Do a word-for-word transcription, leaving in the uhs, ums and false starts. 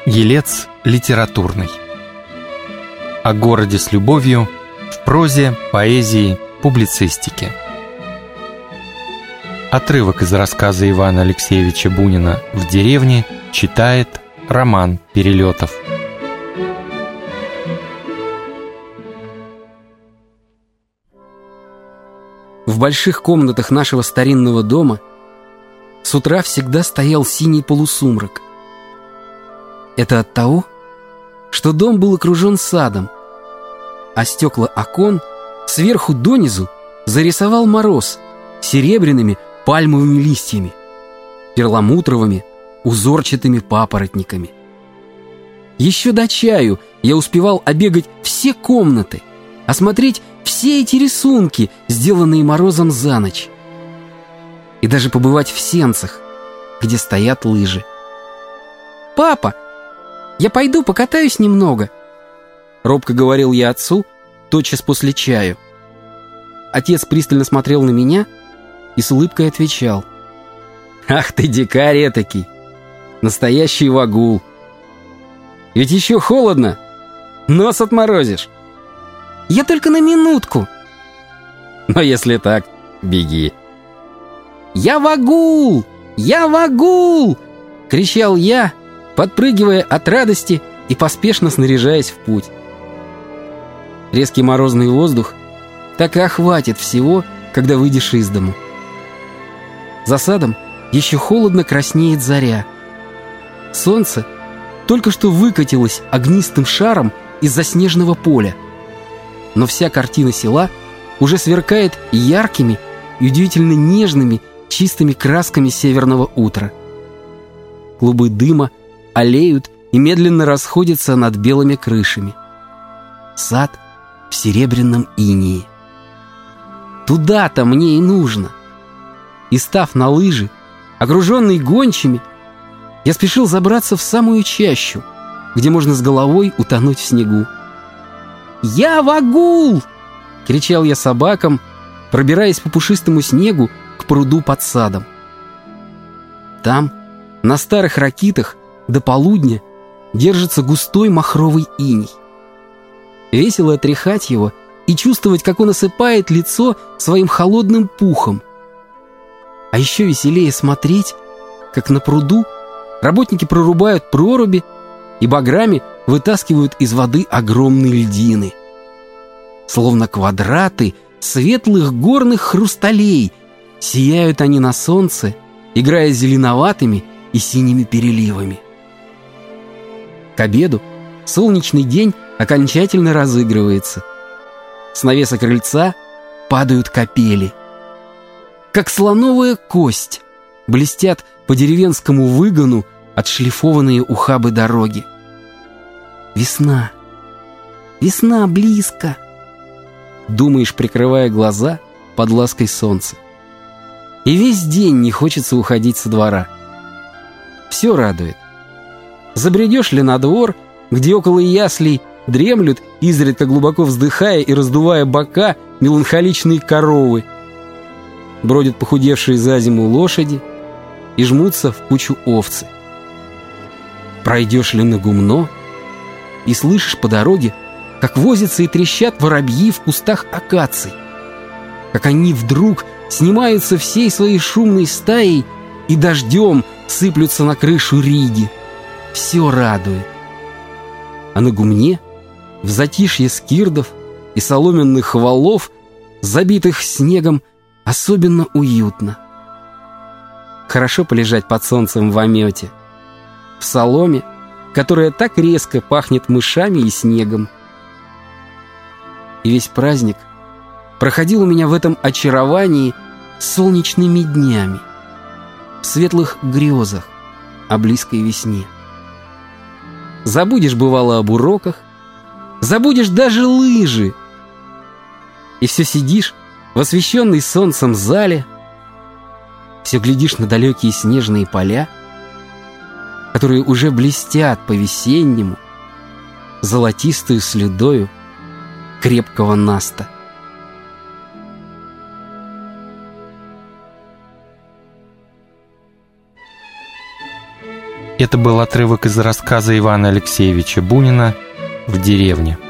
Елец литературный. О городе с любовью в прозе, поэзии, публицистике. Отрывок из рассказа Ивана Алексеевича Бунина «В деревне» читает Роман Перелетов. В больших комнатах нашего старинного дома с утра всегда стоял синий полусумрак. Это от того, что дом был окружен садом, а стекла окон сверху донизу зарисовал мороз серебряными пальмовыми листьями, перламутровыми узорчатыми папоротниками. Еще до чаю я успевал обегать все комнаты, осмотреть все эти рисунки, сделанные морозом за ночь, и даже побывать в сенцах, где стоят лыжи. «Папа, я пойду покатаюсь немного», — робко говорил я отцу тотчас после чаю. Отец пристально смотрел на меня и с улыбкой отвечал: «Ах ты, дикарь этакий, настоящий вагул! Ведь еще холодно, нос отморозишь». «Я только на минутку». «Но если так, беги». «Я вагул! Я вагул!» — кричал я, подпрыгивая от радости и поспешно снаряжаясь в путь. Резкий морозный воздух так и охватит всего, когда выйдешь из дому. За садом еще холодно краснеет заря. Солнце только что выкатилось огнистым шаром из-за снежного поля, но вся картина села уже сверкает яркими и удивительно нежными чистыми красками северного утра. Клубы дыма аллеют и медленно расходятся над белыми крышами. Сад в серебряном инее. Туда-то мне и нужно. И став на лыжи, окруженный гончими, я спешил забраться в самую чащу, где можно с головой утонуть в снегу. «Я вагул!» — кричал я собакам, пробираясь по пушистому снегу к пруду под садом. Там, на старых ракитах, до полудня держится густой махровый иней. Весело отряхать его и чувствовать, как он осыпает лицо своим холодным пухом. А еще веселее смотреть, как на пруду работники прорубают проруби и баграми вытаскивают из воды огромные льдины. Словно квадраты светлых горных хрусталей сияют они на солнце, играя зеленоватыми и синими переливами. К обеду солнечный день окончательно разыгрывается. С навеса крыльца падают капели. Как слоновая кость блестят по деревенскому выгону отшлифованные ухабы дороги. Весна, весна близко, думаешь, прикрывая глаза под лаской солнца. И весь день не хочется уходить со двора. Все радует. Забредешь ли на двор, где около яслей дремлют, изредка глубоко вздыхая и раздувая бока, меланхоличные коровы. Бродят похудевшие за зиму лошади и жмутся в кучу овцы. Пройдешь ли на гумно и слышишь по дороге, как возятся и трещат воробьи в кустах акаций, как они вдруг снимаются всей своей шумной стаей и дождем сыплются на крышу Риги. Все радует. А на гумне, в затишье скирдов и соломенных валов, забитых снегом, особенно уютно. Хорошо полежать под солнцем в омете, в соломе, которая так резко пахнет мышами и снегом. И весь праздник проходил у меня в этом очаровании солнечными днями, в светлых грезах о близкой весне. Забудешь, бывало, об уроках, забудешь даже лыжи, и все сидишь в освещенной солнцем зале, все глядишь на далекие снежные поля, которые уже блестят по-весеннему золотистую слюдою крепкого наста. Это был отрывок из рассказа Ивана Алексеевича Бунина «В деревне».